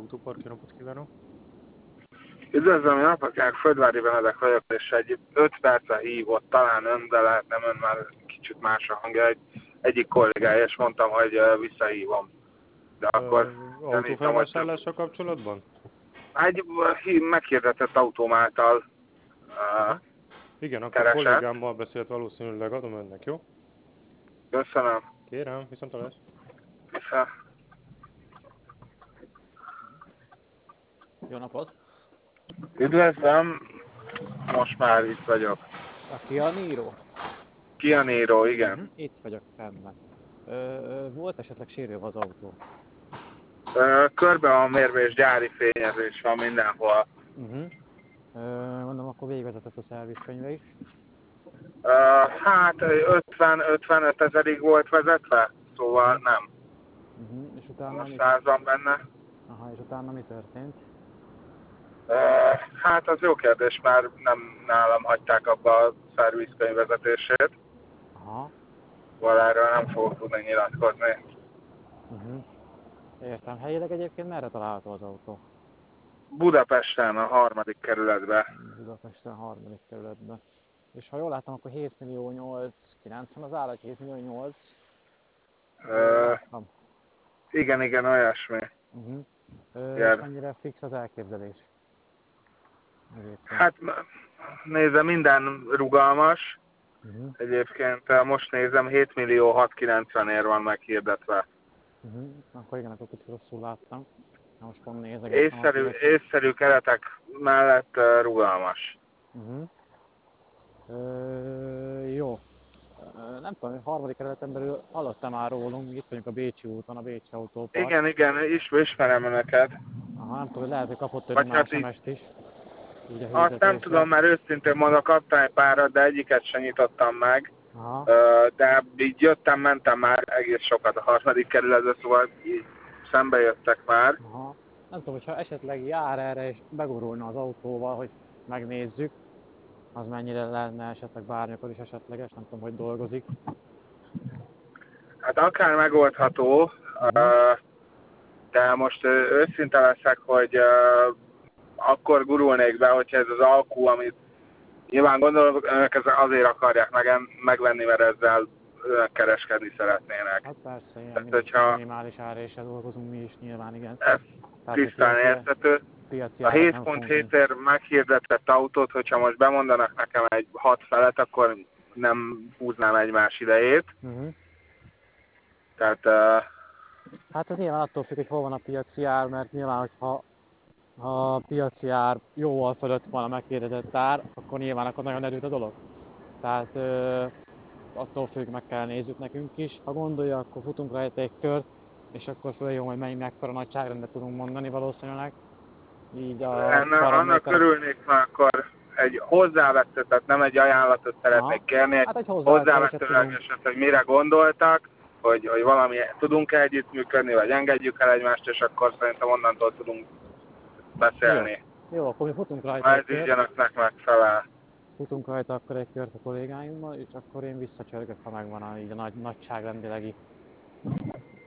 Autópark, jó napot kívánok! Üdvözlöm, jó napot kívánok, Földvári Benedek vagyok, és egy 5 perce hívott, talán ön, de lehet nem ön, már kicsit más a hangja, egyik kollégája, és mondtam, hogy visszahívom. De akkor Autófelvásárlással kapcsolatban? Egy meghirdetett autóm által Igen, akkor keresett. kollégámmal beszélt valószínűleg, adom önnek, jó? Köszönöm. Kérem, viszontlátásra. Vissza. Jó napot! Üdvözlöm, most már itt vagyok. A Kia Niro? Kia Niro, igen. Itt vagyok fenn. Volt esetleg sérülve az autó? Körbe van mérve és gyári fényezés van mindenhol. Mondom, akkor végigvezetett a szervizkönyve is. Hát 50-55 ezerig volt vezetve, szóval nem. És utána Most 100 van benne. Aha, és utána mi történt? Hát az jó kérdés, már nem nálam hagyták abba a szervizkönyv vezetését. Aha. Valáról nem fogok tudni nyilatkozni. Értem. Helyileg egyébként merre található az autó? Budapesten, a 3. kerületben. Budapesten, 3. kerületben. És ha jól láttam, akkor 7.890 az ára, 7.800.000. Igen, olyasmi. És mennyire fix az elképzelés? Hát nézem, minden rugalmas. Egyébként most nézem, 7.690.000 van meghirdetve. Akkor igen, akkor kicsit rosszul láttam. Most pont nézek. Észszerű keretek mellett rugalmas. Jó. Nem tudom, a 3. kerületen belül hallottam már rólunk, itt vagyunk a Bécsi úton, a Bécsi Autópark. Igen, ismerem önöket. Aha, nem tudom, hogy lehet, hogy kapott tőlünk már SMS-t is. Azt nem tudom, mert őszintén mondom, kaptam egy párat, de egyiket sem nyitottam meg. Aha. De így jöttem, mentem már egész sokat a 3. kerületbe, szóval így szembe jöttek már. Aha. Nem tudom, hogyha esetleg jár erre és begurulna az autóval, hogy megnézzük, az mennyire lenne esetleg bármikor is esetleges, nem tudom, hogy dolgozik. Hát akár megoldható, de most őszinte leszek, hogy akkor gurulnék be, hogyha ez az alkú, amit nyilván gondolom, önök azért akarják megvenni, mert ezzel kereskedni szeretnének. Hát persze, ilyen minimális árrésre dolgozunk mi is nyilván, igen. Ez tisztán érthető. A 7.7-ért meghirdetett autót, hogyha most bemondanak nekem egy 6 felet, akkor nem húznám egymás idejét. Tehát... Hát ez nyilván attól függ, hogy hol van a piaci ár, mert nyilván, hogyha a piaci ár jóval fölött van a meghirdetett ár, akkor nyilván akkor nagyon erőt a dolog. Tehát attól függ, meg kell nézzük nekünk is. Ha gondolja, akkor futunk rajta egy kört, és akkor följön, hogy mennyi mekkora nagyságrendet tudunk mondani valószínűleg. Így annak örülnék, mert akkor egy hozzávető, tehát nem egy ajánlatot szeretnék kérni, hát egy hozzávetőlegeset, hogy mire gondoltak, hogy valami tudunk-e együttműködni, vagy engedjük el egymást, és akkor szerintem onnantól tudunk beszélni. Jó, akkor mi futunk rajta egy kört. Ez így önöknek megfelel. Futunk rajta akkor egy kört a kollégáimmal, és akkor én visszacsörgök, ha megvan így a nagyságrendilegi.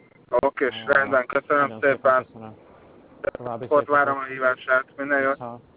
Oké, rendben, köszönöm szépen. Köszönöm. Ott várom a hívását, minden jót.